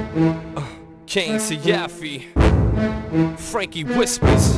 Kane Siafi, Frankie Whispers.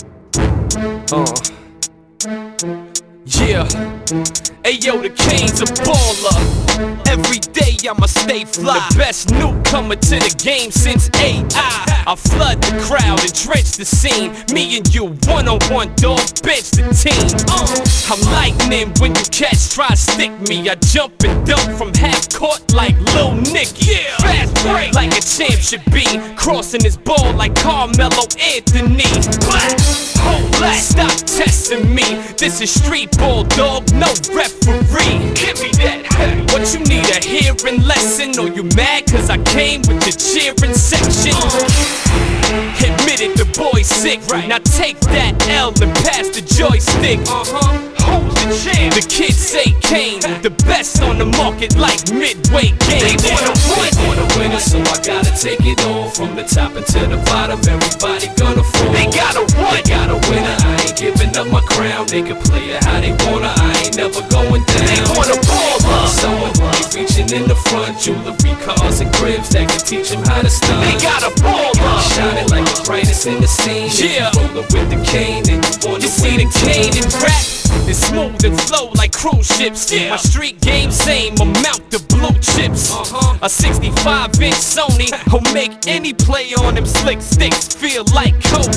Yeah. Ayo, the Kane's a baller. Every day I'ma stay fly. The best newcomer to the game since AI. I flood the crowd and drench the scene. Me and you, one-on-one, dog, bench the team. I'm lightning when you catch, try to stick me. I jump and dunk from half court like Lil Nicky. Yeah. Fast break like a champ should be. Crossing his ball like Carmelo Anthony. Hold that, stop testing me. This is street ball, dog, no referee. Give me that. What you need, a hearing lesson? Or you mad cause I came with the cheering section? Admitted the boy's sick. Now take that L and pass the joystick. Who's the champ? The kids say Kane, the best on the market like midway game. They wanna win it, so I gotta take it all. From the top and to the bottom, everybody gonna fall. They gotta what? They got a winner, I ain't giving up my crown. They can play it how they wanna, I ain't never going down. They wanna ball up. Someone be reaching in the front, jewelry, cars and cribs that can teach them how to stun. They got a ball up. Shining like the brightest in the scene. Yeah. Roller with the Kane and you wanna see the Kane and rap. It's smooth and flow like cruise ships. My street game same amount the blue chips. A 65-inch Sony will make any play on them slick sticks feel like coke.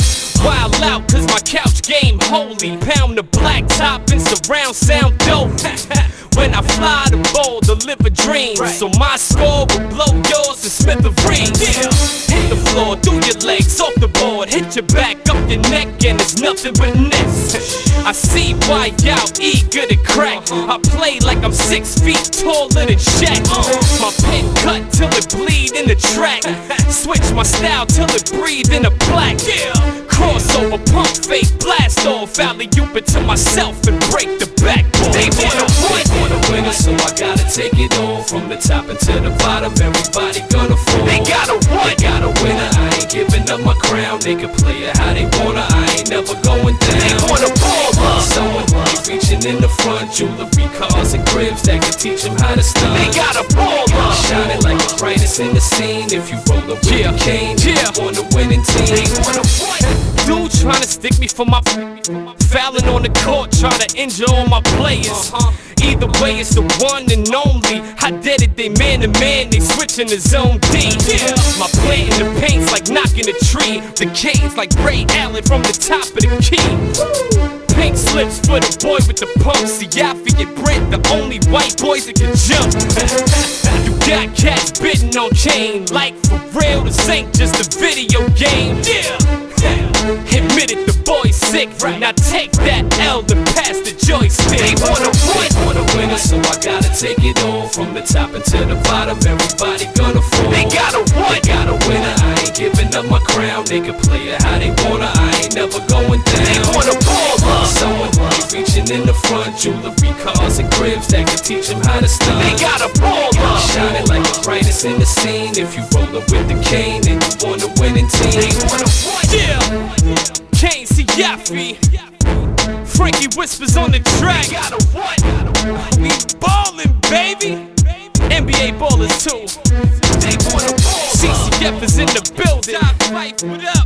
Wild out cause my couch game holy. Pound the black top and surround sound dope. When I fly the ball, deliver dreams. So my score will blow yours to smithereens. Hit the floor, do your legs off the board. Hit your back, up your neck, and it's nothing but nets. I see why y'all eager to crack. I play like I'm 6 feet taller than Shaq. My pen cut till it bleed in the track. Switch my style till it breathe in the black. Crossover, pump fake, blast off. Alley-oop it to myself and break the backboard. They wanna win it, so I gotta take it all. From the top and to the bottom, everybody gonna fall. They gotta what? They got a winner, I ain't giving up my crown. They can play it how they wanna, I ain't never going down. They wanna ball up. Someone be reaching in the front, jewelry, cars and cribs that can teach them how to stun. They got a ball up. Shining like the brightest in the scene. If you roll up with the Kane, you on the winning team. They wanna what? Dude trying to stick me for my fouling on the court, trying to injure all my players. Either way, it's the one and only. I did it, they man to man, they switching to zone D. My play in the paint's like knocking a tree. The Kane's like Ray Allen from the top of the key. Pink slips for the boy with the pump. Siafi and Brent, the only white boys that can jump. You got cats bidding on Kane. Like for real, this ain't just a video game. Admitted the boy's sick. Now take that L and pass the joystick. They wanna win it, so I gotta take it all. From the top and to the bottom, everybody gonna fall. They gotta what? They got a winner, I ain't giving up my crown. They can play it how they wanna, I ain't never going down. They wanna ball up. Someone be reaching in the front, jewelry, cars and cribs that can teach them how to stun. They got a ball up. Shining like the brightest in the scene. If you roll up with the Kane, then you on the winning team. They wanna what? Kane Siafi, Frankie Whispers on the track. We ballin', baby. NBA ballers too. CCF is in the building.